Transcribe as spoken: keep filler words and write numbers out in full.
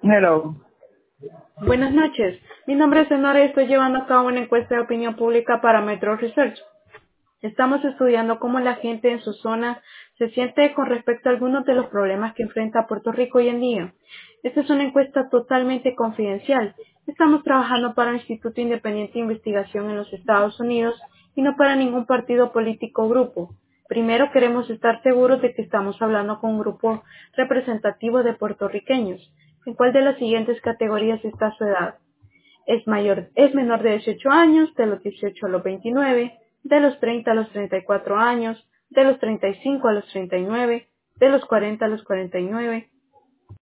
Hello. Buenas noches. Mi nombre es Honora y estoy llevando a cabo una encuesta de opinión pública para Metro Research. Estamos estudiando cómo la gente en su zona se siente con respecto a algunos de los problemas que enfrenta Puerto Rico hoy en día. Esta es una encuesta totalmente confidencial. Estamos trabajando para un instituto independiente de investigación en los Estados Unidos y no para ningún partido político o grupo. Primero queremos estar seguros de que estamos hablando con un grupo representativo de puertorriqueños. ¿En cuál de las siguientes categorías está su edad? Es mayor, es menor de dieciocho años, de los dieciocho a los veintinueve, de los treinta a los treinta y cuatro años, de los treinta y cinco a los treinta y nueve, de los cuarenta a los cuarenta y nueve,